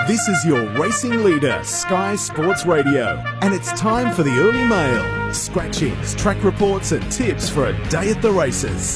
This is your racing leader, Sky Sports Radio, and it's time for the early mail. Scratchings, track reports and tips for a day at the races.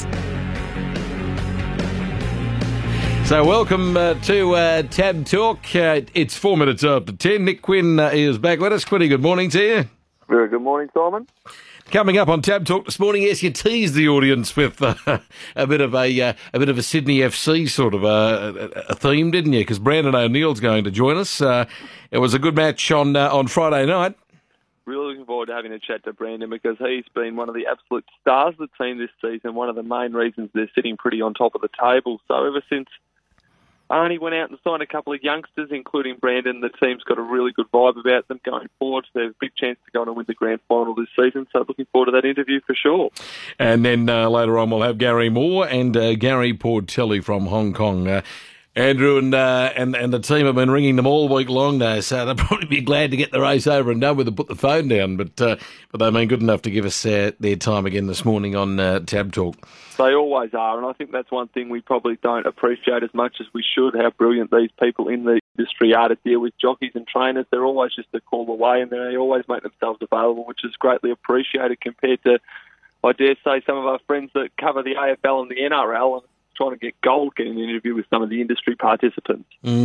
So welcome to Tab Talk. It's 4 minutes after 10. Nick Quinn is back with us. Quinny, good morning to you. Very good morning, Simon. Coming up on Tab Talk this morning, yes, you teased the audience with a bit of a Sydney FC sort of a theme, didn't you? Because Brandon O'Neill's going to join us. It was a good match on Friday night. Really looking forward to having a chat to Brandon because he's been one of the absolute stars of the team this season, one of the main reasons they're sitting pretty on top of the table. So ever since Arnie went out and signed a couple of youngsters, including Brandon, the team's got a really good vibe about them going forward. So there's a big chance to go on and win the grand final this season. So looking forward to that interview for sure. And then later on we'll have Gary Moore and Gary Portelli from Hong Kong. Andrew and the team have been ringing them all week long now, so they'll probably be glad to get the race over and done with and put the phone down. But they've been good enough to give us their time again this morning on Tab Talk. They always are, and I think that's one thing we probably don't appreciate as much as we should, how brilliant these people in the industry are to deal with jockeys and trainers. They're always just a call away, and they always make themselves available, which is greatly appreciated compared to, I dare say, some of our friends that cover the AFL and the NRL and trying to get gold, getting an interview with some of the industry participants.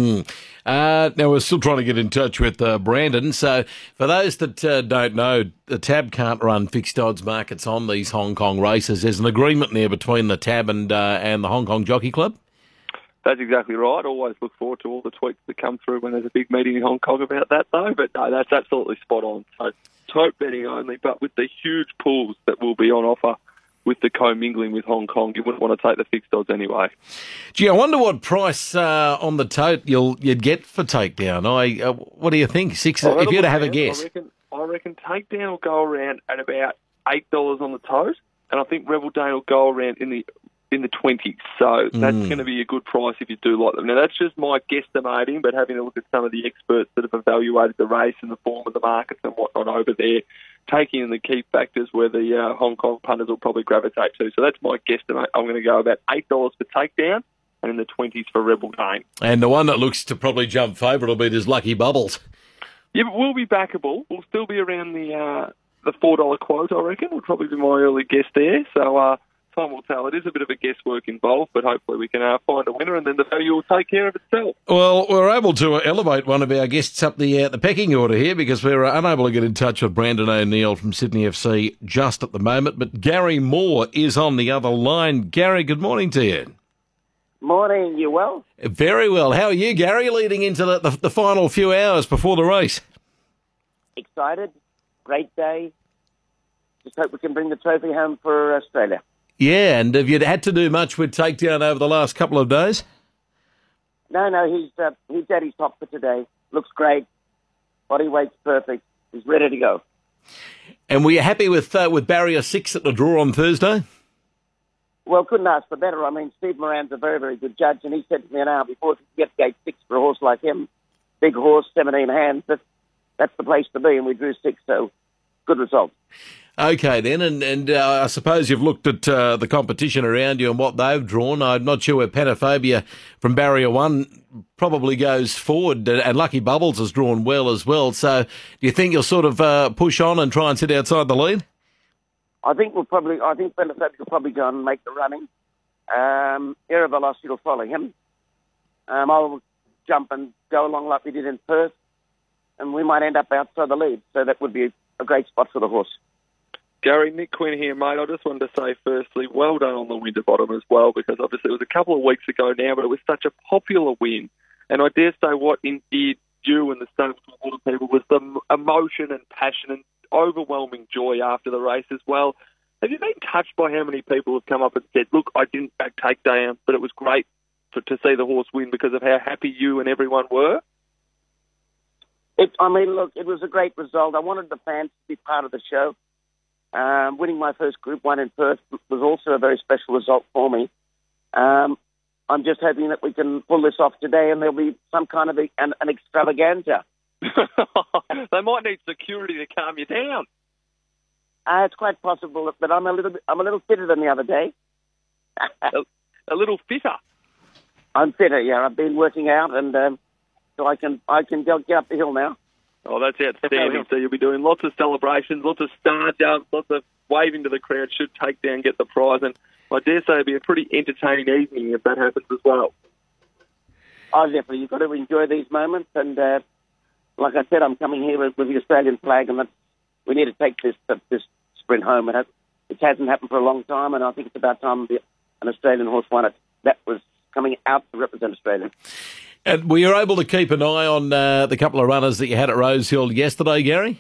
Now, we're still trying to get in touch with Brandon. So, for those that don't know, the TAB can't run fixed odds markets on these Hong Kong races. There's an agreement there between the TAB and the Hong Kong Jockey Club? That's exactly right. Always look forward to all the tweets that come through when there's a big meeting in Hong Kong about that, though. But no, that's absolutely spot on. So, tote betting only, but with the huge pools that will be on offer with the commingling with Hong Kong, you wouldn't want to take the fixed odds anyway. Gee, I wonder what price on the tote you'd get for Takedown. What do you think? If you had to have a guess. I reckon Takedown will go around at about $8 on the tote, and I think Rebel Dane will go around in the 20s. So that's going to be a good price if you do like them. Now, that's just my guesstimating, but having a look at some of the experts that have evaluated the race and the form of the markets and whatnot over there, taking in the key factors where the Hong Kong punters will probably gravitate to. So that's my guesstimate. I'm going to go about $8 for Takedown and in the 20s for Rebel Dane. And the one that looks to probably jump favourite will be this Lucky Bubbles. Yeah, but we'll be backable. We'll still be around the $4 quote, I reckon. Will probably be my early guess there. So time will tell. It is a bit of a guesswork involved, but hopefully we can find a winner and then the value will take care of itself. Well, we're able to elevate one of our guests up the pecking order here because we're unable to get in touch with Brandon O'Neill from Sydney FC just at the moment, but Gary Moore is on the other line. Gary, good morning to you. Morning, you well? Very well. How are you, Gary, leading into the final few hours before the race? Excited. Great day. Just hope we can bring the trophy home for Australia. Yeah, and have you had to do much with Takedown over the last couple of days? No, he's at his top for today. Looks great. Body weight's perfect. He's ready to go. And were you happy with barrier 6 at the draw on Thursday? Well, couldn't ask for better. I mean, Steve Moran's a very, very good judge, and he said to me an hour before, if you get gate 6 for a horse like him, big horse, 17 hands, that's the place to be, and we drew 6, so good result. Okay, then, and I suppose you've looked at the competition around you and what they've drawn. I'm not sure where Panaphobia from Barrier 1 probably goes forward, and Lucky Bubbles has drawn well as well. So do you think you'll sort of push on and try and sit outside the lead? I think Panaphobia will probably go and make the running. Era Velocity will follow him. I'll jump and go along like we did in Perth, and we might end up outside the lead. So that would be a great spot for the horse. Gary, Nick Quinn here, mate. I just wanted to say, firstly, well done on the Winterbottom as well, because obviously it was a couple of weeks ago now, but it was such a popular win. And I dare say what endeared you and the same to a lot of people was the emotion and passion and overwhelming joy after the race as well. Have you been touched by how many people have come up and said, look, I didn't back Takedown, but it was great to see the horse win because of how happy you and everyone were? It was a great result. I wanted the fans to be part of the show. Winning my first Group 1 in Perth was also a very special result for me. I'm just hoping that we can pull this off today and there'll be some kind of an extravaganza. They might need security to calm you down. It's quite possible, but I'm a little fitter than the other day. a little fitter? I'm fitter, yeah. I've been working out and so I can get up the hill now. Oh, that's outstanding. So you'll be doing lots of celebrations, lots of star jumps, lots of waving to the crowd, should take down, get the prize, and I dare say it'll be a pretty entertaining evening if that happens as well. Oh, definitely. You've got to enjoy these moments, and like I said, I'm coming here with the Australian flag, and we need to take this sprint home. It hasn't happened for a long time, and I think it's about time an Australian horse won it. That was coming out to represent Australia. And were you able to keep an eye on the couple of runners that you had at Rosehill yesterday, Gary?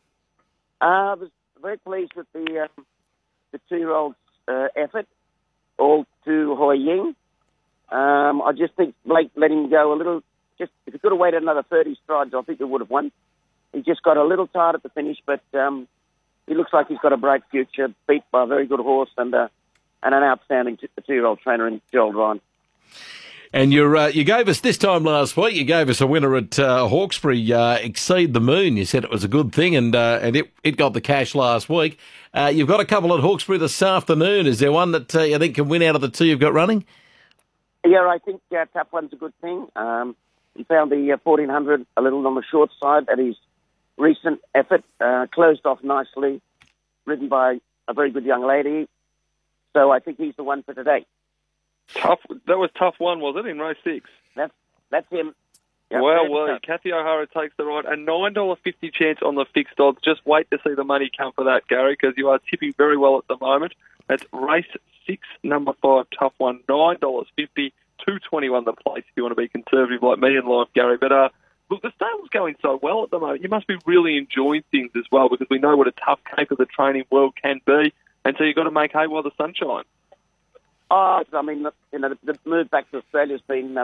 I was very pleased with the 2-year-old's effort, all to Hoi Ying. I just think Blake let him go a little. If he could have waited another 30 strides, I think he would have won. He just got a little tired at the finish, but he looks like he's got a bright future, beat by a very good horse and an outstanding 2-year-old trainer in Gerald Ryan. And you gave us, this time last week, you gave us a winner at Hawkesbury, Exceed the Moon. You said it was a good thing, and it got the cash last week. You've got a couple at Hawkesbury this afternoon. Is there one that you think can win out of the two you've got running? Yeah, I think Tap One's a good thing. He found the 1400 a little on the short side at his recent effort, closed off nicely, ridden by a very good young lady. So I think he's the one for today. Tough. That was tough one, was it, in race 6? That's him. Yep, well, Kathy O'Hara takes the ride. A $9.50 chance on the fixed odds. Just wait to see the money come for that, Gary, because you are tipping very well at the moment. That's race 6, number 5, tough one, $9.50, $2.21 the place if you want to be conservative like me in life, Gary. But look, the stable's going so well at the moment. You must be really enjoying things as well, because we know what a tough cake of the training world can be, and so you've got to make hay while the sun shines. Oh, I mean, the move back to Australia has been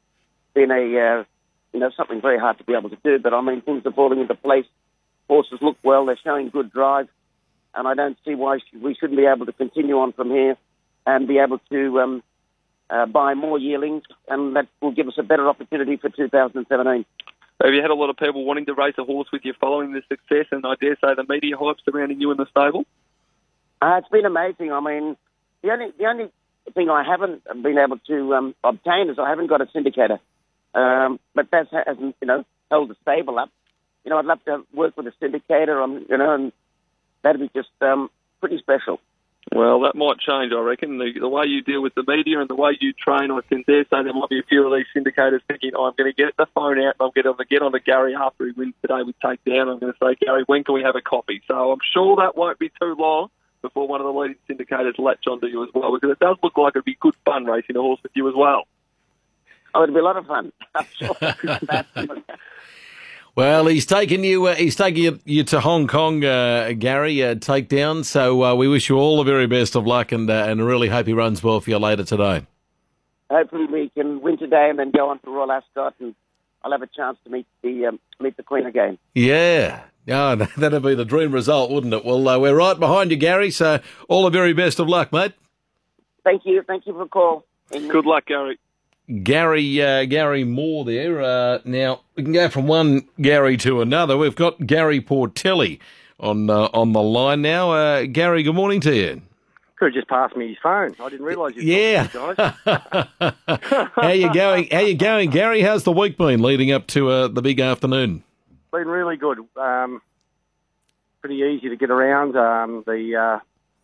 a something very hard to be able to do. But I mean, things are falling into place. Horses look well; they're showing good drive, and I don't see why we shouldn't be able to continue on from here and be able to buy more yearlings, and that will give us a better opportunity for 2017. Have you had a lot of people wanting to race a horse with you following this success, and I dare say the media hype surrounding you in the stable? It's been amazing. I mean, the only thing I haven't been able to obtain is I haven't got a syndicator. But that hasn't, held the stable up. I'd love to work with a syndicator, and that'd be just pretty special. Well, that might change, I reckon. The way you deal with the media and the way you train, I can dare say there might be a few of these syndicators thinking, I'm going to get the phone out and I'm going to get on to Gary after he wins today with Takedown. I'm going to say, Gary, when can we have a coffee? So I'm sure that won't be too long before one of the leading syndicators latch onto you as well, because it does look like it'd be good fun racing a horse with you as well. Oh, it'd be a lot of fun. I'm sure. Well, he's taking you to Hong Kong, Gary, Takedown. So we wish you all the very best of luck, and really hope he runs well for you later today. Hopefully we can win today and then go on to Royal Ascot, and I'll have a chance to meet the Queen again. Yeah. Oh, that'd be the dream result, wouldn't it? Well, we're right behind you, Gary, so all the very best of luck, mate. Thank you. Thank you for the call. Good luck, Gary. Gary Moore there. Now, we can go from one Gary to another. We've got Gary Portelli on the line now. Gary, good morning to you. Could have just passed me his phone. I didn't realise you were talking, guys. How you going, Gary? How's the week been leading up to the big afternoon? Been really good. Pretty easy to get around. The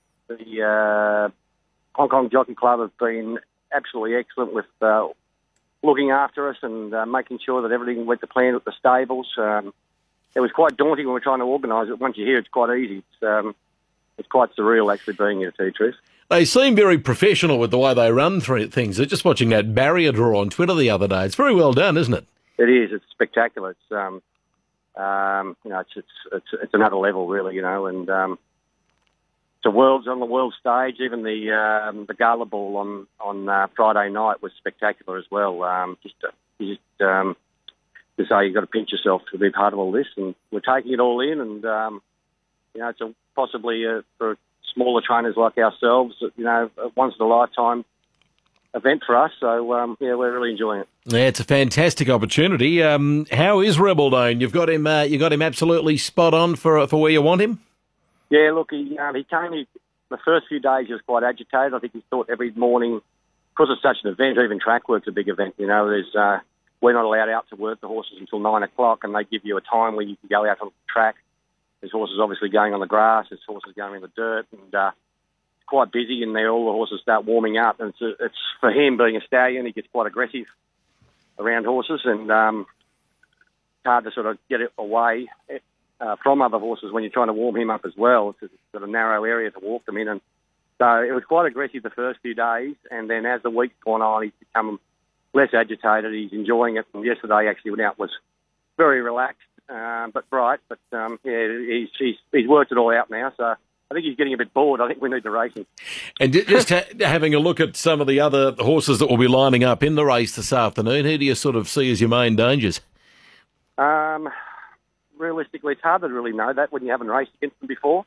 Hong Kong Jockey Club have been absolutely excellent with looking after us and making sure that everything went to plan at the stables. It was quite daunting when we were trying to organise it. Once you're here, it's quite easy. It's quite surreal actually being here, to tell you the truth. They seem very professional with the way they run through things. They're just watching that barrier draw on Twitter the other day. It's very well done, isn't it? It is. It's spectacular. It's it's another level, really, and it's on the world stage. Even the gala ball on Friday night was spectacular as well. To say you've got to pinch yourself to be part of all this, and we're taking it all in, and it's possibly for smaller trainers like ourselves, a once in a lifetime event for us. So we're really enjoying it. Yeah, it's a fantastic opportunity. How is Rebel Dane? You've got him. You got him absolutely spot on for where you want him. Yeah, look, he came. The first few days he was quite agitated. I think he thought every morning, because it's such an event, even track work's a big event. There's we're not allowed out to work the horses until 9 o'clock, and they give you a time where you can go out on the track. There's horses obviously going on the grass, there's horses going in the dirt, and it's quite busy in there. All the horses start warming up, and it's for him, being a stallion, he gets quite aggressive around horses, and it's hard to sort of get it away from other horses when you're trying to warm him up as well. It's a sort of narrow area to walk them in, and so it was quite aggressive the first few days, and then as the week's gone on, he's become less agitated. He's enjoying it, and yesterday actually went out was very relaxed, but bright. But he's worked it all out now, so I think he's getting a bit bored. I think we need the racing. And just having a look at some of the other horses that will be lining up in the race this afternoon, who do you sort of see as your main dangers? Realistically, it's hard to really know that when you haven't raced against them before.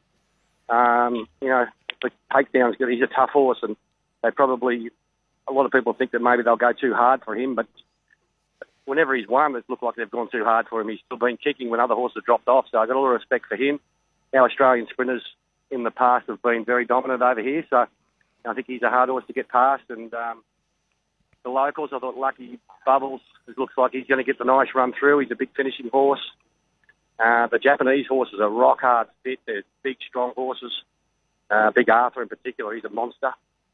The Takedown's good. He's a tough horse, and a lot of people think that maybe they'll go too hard for him, but whenever he's won, it's looked like they've gone too hard for him. He's still been kicking when other horses have dropped off, so I've got a lot of respect for him. Our Australian sprinters in the past have been very dominant over here, so I think he's a hard horse to get past. And the locals, I thought Lucky Bubbles, it looks like he's going to get the nice run through. He's a big finishing horse. The Japanese horses are rock hard fit. They're big, strong horses. Big Arthur in particular, he's a monster.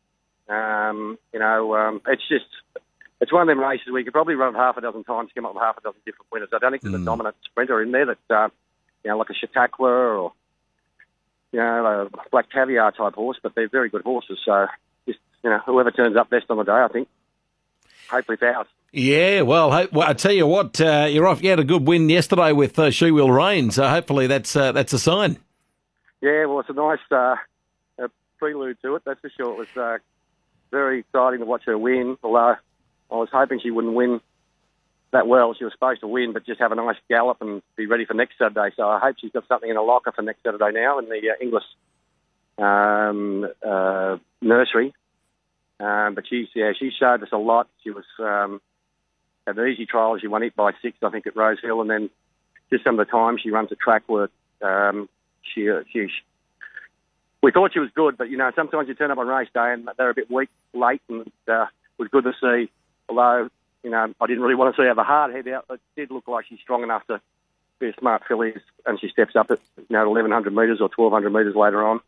It's one of them races where you could probably run half a dozen times to come up with half a dozen different winners. I don't think there's a dominant sprinter in there that, like a Chautauqua or, a Black Caviar type horse, but they're very good horses. So, just, whoever turns up best on the day, I think. Hopefully it's ours. Yeah, well, I tell you what, you're off. You had a good win yesterday with She Will Reign, so hopefully that's a sign. Yeah, well, it's a nice prelude to it, that's for sure. It was very exciting to watch her win, although I was hoping she wouldn't win that well. She was supposed to win, but just have a nice gallop and be ready for next Saturday. So I hope she's got something in her locker for next Saturday now in the Inglis nursery. But she showed us a lot. She was at the easy trial. She won it by 6, I think, at Rose Hill, and then just some of the time she runs a track work. We thought she was good, but, sometimes you turn up on race day and they're a bit weak late, and it was good to see. Although, I didn't really want to see her have a hard head out. It did look like she's strong enough to be a smart filly, and she steps up at 1,100 metres or 1,200 metres later on.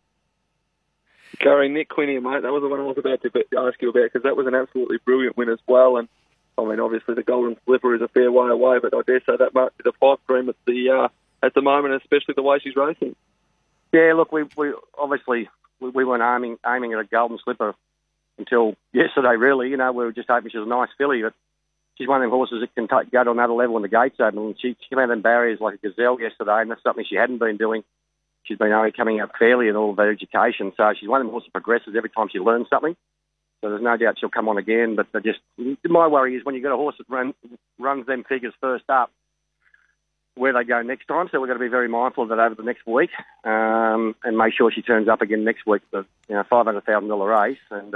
Gary, Nick Quinn here, mate. That was the one I was about to ask you about, because that was an absolutely brilliant win as well. And, obviously the Golden Slipper is a fair way away, but I dare say that might be the pipe dream at the moment, especially the way she's racing. Yeah, look, we obviously weren't aiming at a Golden Slipper until yesterday, really. We were just hoping she was a nice filly, but she's one of them horses that can go to another level when the gates open. And she came out in barriers like a gazelle yesterday, and that's something she hadn't been doing. She's been only coming up fairly in all of her education, so she's one of them horses that progresses every time she learns something. So there's no doubt she'll come on again, but my worry is when you've got a horse that runs them figures first up, where they go next time. So we've got to be very mindful of that over the next week, and make sure she turns up again next week for $500,000 race. And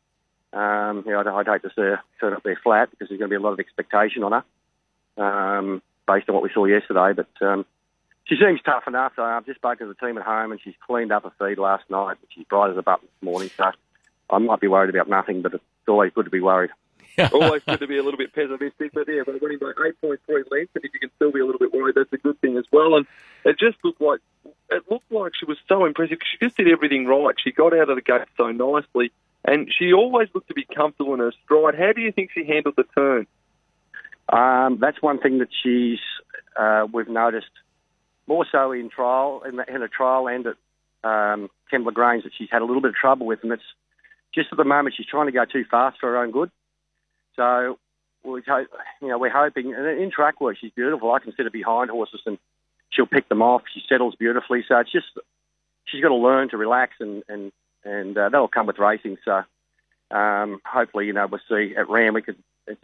I'd hate to see her turn up there flat, because there's going to be a lot of expectation on her based on what we saw yesterday. But she seems tough enough. I've just spoken to the team at home, and she's cleaned up her feed last night. She's bright as a button this morning, so I might be worried about nothing, but it's always good to be worried. Always good to be a little bit pessimistic, but yeah, but winning by 8.3 lengths, and if you can still be a little bit worried, that's a good thing as well. And it looked like she was so impressive. She just did everything right. She got out of the gate so nicely, and she always looked to be comfortable in her stride. How do you think she handled the turn? That's one thing that we've noticed more so in trial, in a trial and at Kembla Grange, that she's had a little bit of trouble with, and it's just at the moment she's trying to go too fast for her own good. So we're hoping, and in track work she's beautiful. I can sit her behind horses and she'll pick them off. She settles beautifully. So it's just she's got to learn to relax, and that'll come with racing. So hopefully, we'll see at Randwick. It's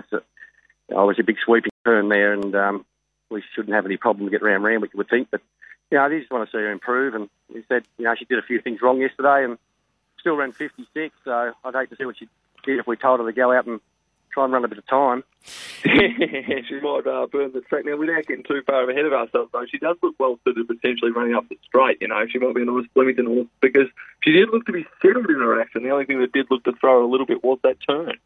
a big sweeping turn there, and we shouldn't have any problem to get around Randwick, you would think. But I just want to see her improve. And he said, she did a few things wrong yesterday and still ran 56. So I'd hate to see what she did if we told her to go out and try and run a bit of time. She might burn the track. Now, without getting too far ahead of ourselves, though, she does look well suited potentially running up the straight. She might be a nice Flemington horse, because she did look to be settled in her action. The only thing that did look to throw her a little bit was that turn.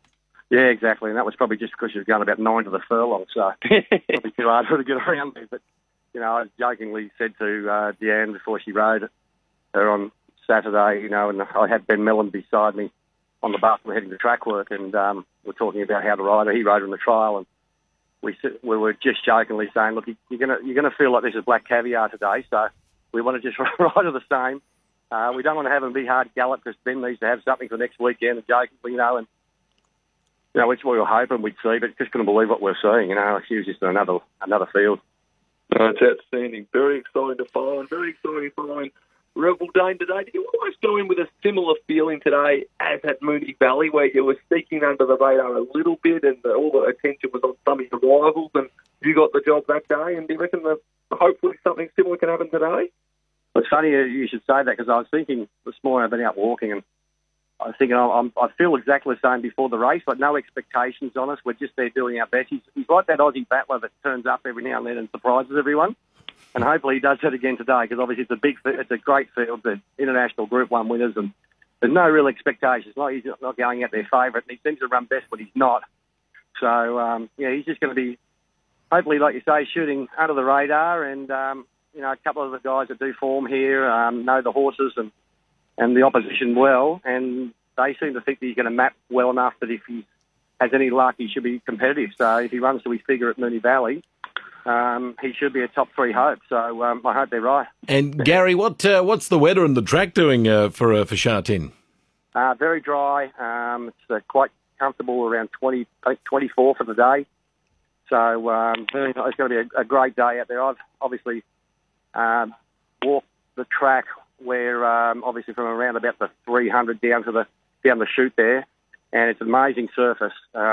Yeah, exactly. And that was probably just because she was going about 9 to the furlong, so probably too hard for her to get around there. But, I jokingly said to Deanne before she rode her on Saturday, and I had Ben Mellon beside me on the bus. We're heading to track work, and we're talking about how to ride her. He rode her in the trial, and we were just jokingly saying, look, you're gonna feel like this is black caviar today, so we want to just ride her the same. We don't want to have them be hard gallop because Ben needs to have something for next weekend, and jokingly, which we were hoping we'd see, but just couldn't believe what we're seeing. She was just another field. No, it's outstanding. Very exciting to find. Very exciting to find Rebel Dane today. Did you almost go in with a similar feeling today as at Moonee Valley, where you were sneaking under the radar a little bit and all the attention was on some of your rivals, and you got the job that day? And do you reckon that hopefully something similar can happen today? It's funny you should say that, because I was thinking this morning, I've been out walking, and I was thinking I feel exactly the same before the race, but no expectations on us. We're just there doing our best. He's like that Aussie battler that turns up every now and then and surprises everyone. And hopefully he does that again today, because obviously it's a great field, the international Group 1 winners, and there's no real expectations. He's not going out their favourite, and he seems to run best when he's not. So, he's just going to be, hopefully, like you say, shooting under the radar, and, a couple of the guys that do form here know the horses and the opposition well, and they seem to think that he's going to map well enough that if he has any luck, he should be competitive. So if he runs to his figure at Moonee Valley, he should be a top 3 hope. So I hope they're right. And Gary, what's the weather and the track doing for Sha Tin? Very dry. It's quite comfortable, around 24 for the day. So it's going to be a great day out there. I've obviously walked the track where obviously from around about the 300 down the chute there, and it's an amazing surface.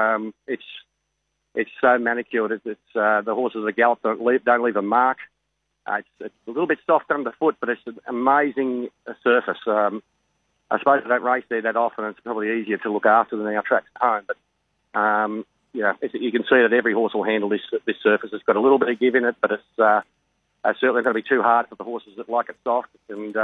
It's so manicured. It's the horses that gallop don't leave a mark. It's a little bit soft underfoot, but it's an amazing surface. I suppose I don't race there that often. It's probably easier to look after than our tracks at home. But you can see that every horse will handle this surface. It's got a little bit of give in it, but it's certainly not going to be too hard for the horses that like it soft. And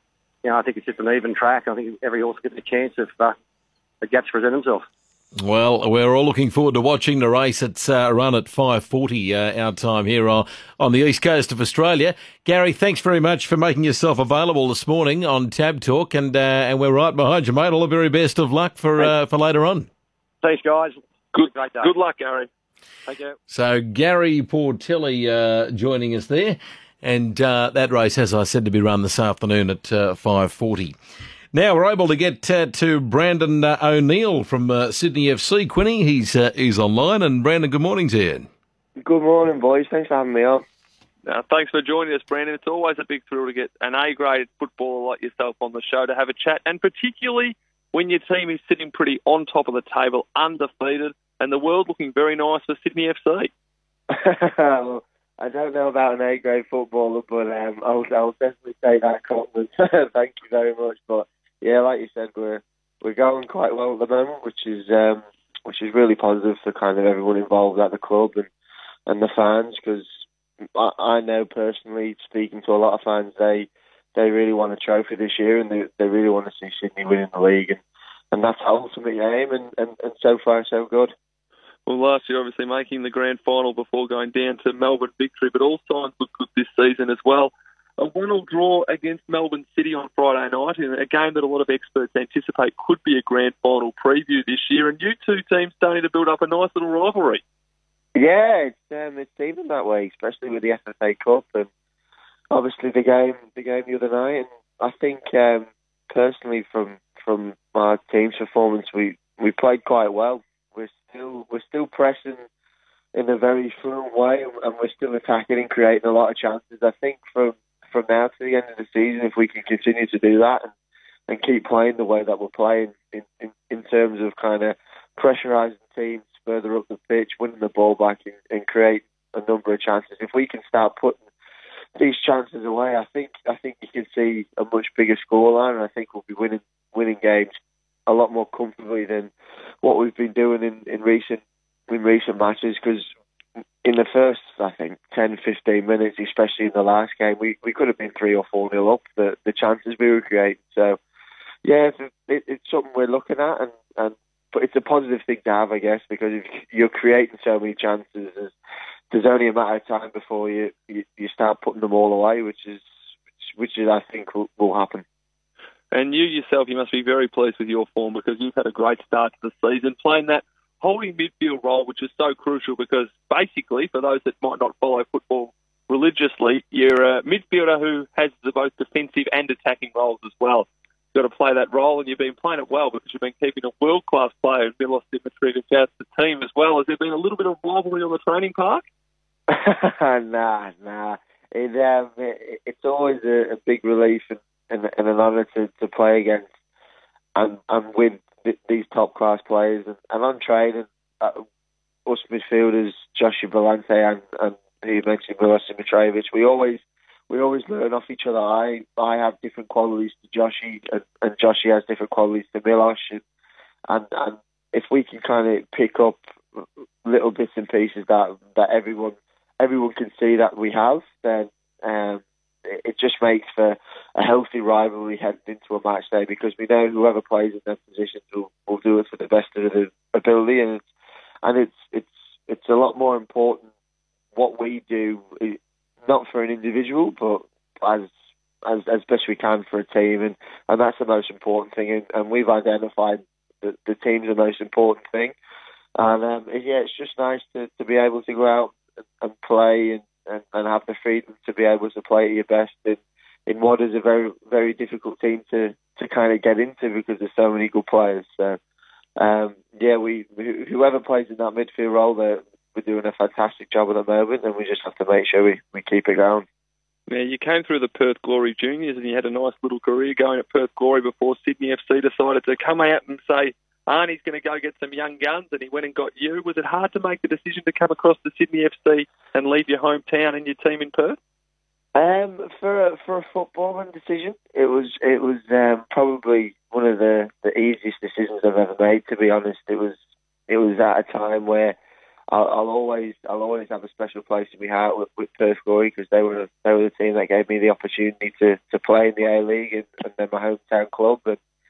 I think it's just an even track. I think every horse gets a chance if the gaps present themselves. Well, we're all looking forward to watching the race. It's run at 5:40 our time here on the east coast of Australia. Gary, thanks very much for making yourself available this morning on Tab Talk, and we're right behind you, mate. All the very best of luck for later on. Thanks, guys. Good day. Good luck, Gary. Thank you. So Gary Portelli joining us there, and that race, as I said, to be run this afternoon at 5:40. Now we're able to get to Brandon O'Neill from Sydney FC. Quinny, he's online. And Brandon, good morning to you. Good morning, boys. Thanks for having me on. Thanks for joining us, Brandon. It's always a big thrill to get an A-grade footballer like yourself on the show to have a chat, and particularly when your team is sitting pretty on top of the table, undefeated, and the world looking very nice for Sydney FC. Well, I don't know about an A-grade footballer, but I'll definitely take that compliment. Thank you very much. But yeah, like you said, we're going quite well at the moment, which is really positive for kind of everyone involved at the club and the fans, because I know personally, speaking to a lot of fans, they really want a trophy this year, and they really want to see Sydney winning the league, and that's our ultimate aim, and so far so good. Well, last year obviously making the grand final before going down to Melbourne victory, but all signs look good this season as well. A 1-1 draw against Melbourne City on Friday night, in a game that a lot of experts anticipate could be a grand final preview this year, and you two teams starting to build up a nice little rivalry. Yeah, it's even that way, especially with the FFA Cup and obviously the game the other night. And I think personally, from our team's performance, we played quite well. We're still pressing in a very fluent way, and we're still attacking and creating a lot of chances. I think from now to the end of the season, if we can continue to do that and keep playing the way that we're playing in terms of kind of pressurising teams further up the pitch, winning the ball back and create a number of chances. If we can start putting these chances away, I think you can see a much bigger scoreline, and I think we'll be winning games a lot more comfortably than what we've been doing in recent matches. Because in the first, I think, 10-15 minutes, especially in the last game, we could have been 3 or 4-0 up. The chances we were creating. So yeah, it's something we're looking at, and but it's a positive thing to have, I guess, because if you're creating so many chances, there's only a matter of time before you start putting them all away, which is I think will happen. And you yourself, you must be very pleased with your form because you've had a great start to the season, playing that holding midfield role, which is so crucial because basically, for those that might not follow football religiously, you're a midfielder who has the both defensive and attacking roles as well. You've got to play that role, and you've been playing it well because you've been keeping a world-class player in Milos Dimitrijevic out the team as well. Has there been a little bit of rivalry on the training park? Nah. It's always a big relief and an honour to play against and with these top-class players. And on training, us midfielders, Joshua Balante and who you mentioned, Milos Dimitrijevic, we always learn off each other. I have different qualities to Joshi, and Joshi has different qualities to Milos. And if we can kind of pick up little bits and pieces that everyone can see that we have, then it just makes for a healthy rivalry heading into a match day because we know whoever plays in their positions will do it for the best of their ability, and it's a lot more important what we do, not for an individual, but as best we can for a team, and that's the most important thing. And we've identified the team's the most important thing. And it's just nice to be able to go out and play and have the freedom to be able to play at your best in what is a very, very difficult team to kind of get into because there's so many good players. So, whoever plays in that midfield role, we're doing a fantastic job at the moment, and we just have to make sure we keep it going. Yeah, you came through the Perth Glory Juniors and you had a nice little career going at Perth Glory before Sydney FC decided to come out and say, Arnie's going to go get some young guns, and he went and got you. Was it hard to make the decision to come across to Sydney FC and leave your hometown and your team in Perth? For a footballing decision, it was probably one of the easiest decisions I've ever made. To be honest, it was at a time where I'll always have a special place in my heart with Perth Glory because they were the team that gave me the opportunity to play in the A League and they're my hometown club.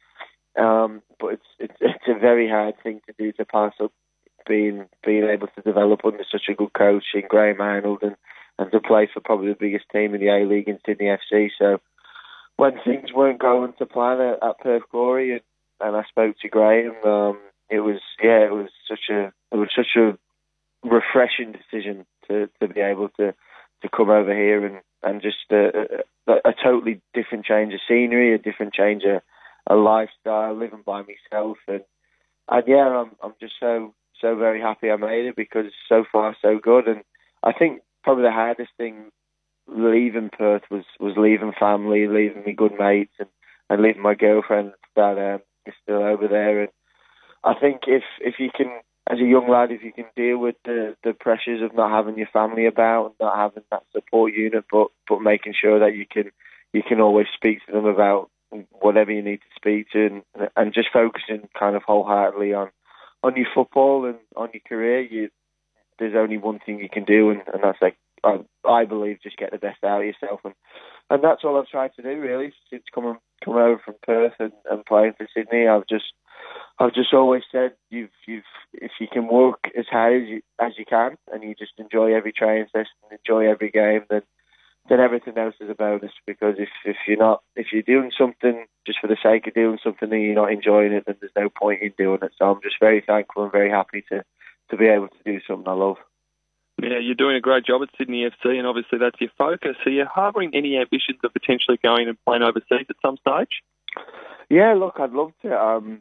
But it's a very hard thing to do to pass up being able to develop under such a good coach in Graham Arnold and to play for probably the biggest team in the A League in Sydney FC. So when things weren't going to plan at Perth Glory and I spoke to Graham, it was such a refreshing decision to be able to come over here and just a totally different change of scenery, a different change of a lifestyle, living by myself, and I'm just so very happy I made it because so far so good. And I think probably the hardest thing leaving Perth was leaving family, leaving my good mates, and leaving my girlfriend that is still over there. And I think if you can, as a young lad, if you can deal with the pressures of not having your family about, and not having that support unit, but making sure that you can always speak to them about whatever you need to speak to, and just focusing kind of wholeheartedly on your football and on your career, there's only one thing you can do, and that's like I believe just get the best out of yourself, and that's all I've tried to do really since coming over from Perth and playing for Sydney. I've just always said if you can work as hard as you can and you just enjoy every training session, enjoy every game, then everything else is a bonus. Because if you're doing something just for the sake of doing something and you're not enjoying it, then there's no point in doing it. So I'm just very thankful and very happy to be able to do something I love. Yeah, you're doing a great job at Sydney FC, and obviously that's your focus. Are you harbouring any ambitions of potentially going and playing overseas at some stage? Yeah, look, I'd love to. I'm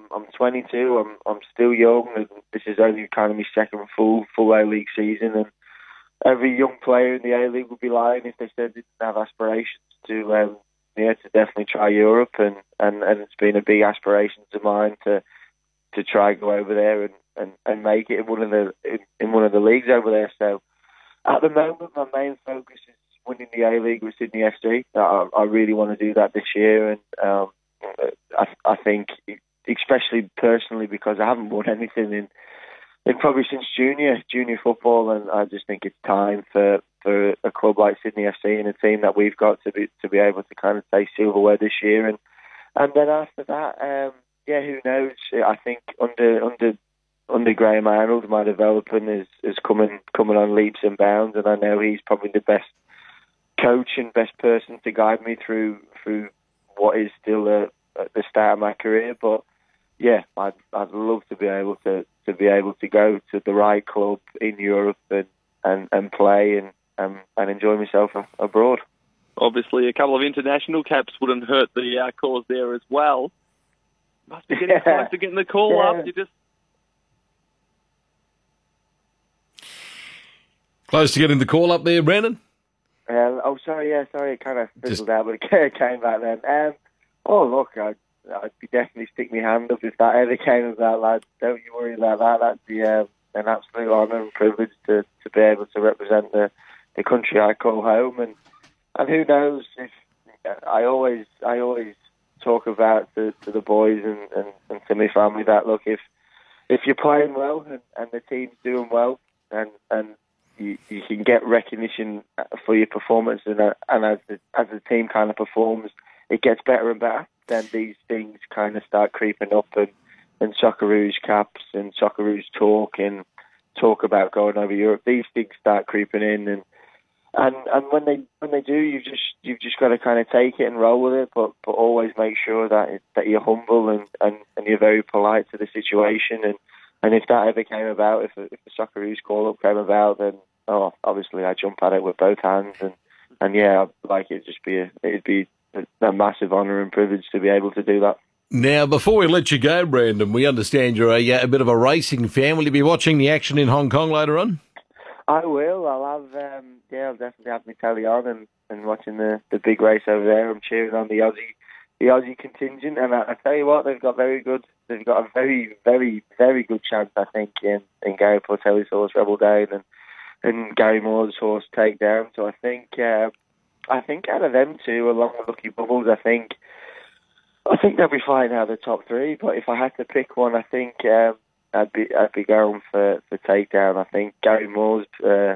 22. I'm still young, and this is only kind of my second full A League season. And every young player in the A League would be lying if they said they didn't have aspirations to definitely try Europe. And it's been a big aspiration of mine to try go over there and make it in one of the leagues over there. So at the moment, my main focus is winning the A League with Sydney FC. I really want to do that this year, and I think, especially personally, because I haven't won anything in probably since junior football, and I just think it's time for a club like Sydney FC and a team that we've got to be able to kind of take silverware this year, and then after that, who knows? I think under Graham Arnold, my development is coming on leaps and bounds, and I know he's probably the best coach and best person to guide me through what is still at the start of my career. But yeah, I'd love to be able to go to the right club in Europe and play and enjoy myself abroad. Obviously, a couple of international caps wouldn't hurt the cause there as well. Must be getting close to getting the call up. You just close to getting the call up there, Brandon? Sorry, it kind of fizzled out, but it came back then. Look, I'd be definitely stick my hand up if that ever came about, lad. Don't you worry about that. That'd be an absolute honour and privilege to be able to represent the country I call home. And who knows, if I always talk about to the boys and to my family that, look, if you're playing well and the team's doing well and you can get recognition for your performance, and as the team kind of performs, it gets better and better. Then these things kind of start creeping up, and Socceroos caps and Socceroos talk about going over Europe. These things start creeping in, and when they do, you've just got to kind of take it and roll with it, but always make sure that you're humble and you're very polite to the situation. And if that ever came about, if the Socceroos call-up came about, then obviously I jump at it with both hands. And yeah, I'd it'd be a massive honour and privilege to be able to do that. Now, before we let you go, Brandon, we understand you're a bit of a racing fan. Will you be watching the action in Hong Kong later on? I will. I'll definitely have my telly on and watching the big race over there. I'm cheering on the Aussie contingent, and I tell you what, they've got a very, very, very good chance, I think, in Gary Portelli's horse Rebel Dane and Gary Moore's horse Takedown. So I think out of them two, along with Lucky Bubbles, I think they'll be fighting out of the top three. But if I had to pick one, I think I'd be going for Takedown. I think Gary Moore's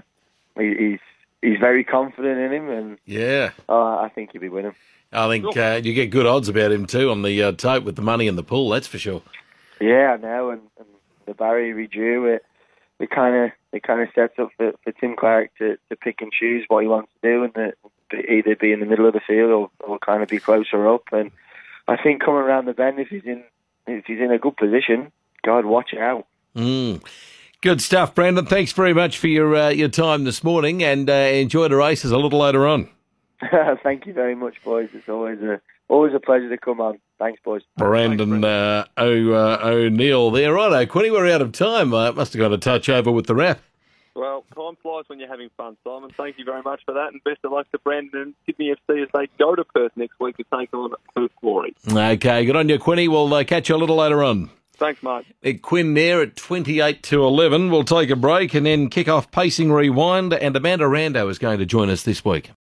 he's very confident in him, and yeah, I think he'll be winning. I think you get good odds about him too on the tote with the money in the pool. That's for sure. Yeah, I know, and the barrier he drew it kind of sets up for Tim Clark to pick and choose what he wants to do, and either be in the middle of the field or kind of be closer up. And I think coming around the bend, if he's in a good position, God, watch out. Good stuff, Brandon. Thanks very much for your time this morning, and enjoy the races a little later on. Thank you very much, boys. It's always a pleasure to come on. Thanks, boys. Brandon O'Neill there. Right, Quinny, we're out of time. Must have got a touch over with the wrap. Well, time flies when you're having fun, Simon. Thank you very much for that, and best of luck to Brandon and Sydney FC as they go to Perth next week to take on Perth Glory. Okay, good on you, Quinny. We'll catch you a little later on. Thanks, mate. Quinn there at 28 to 11. We'll take a break and then kick off Pacing Rewind, and Amanda Rando is going to join us this week.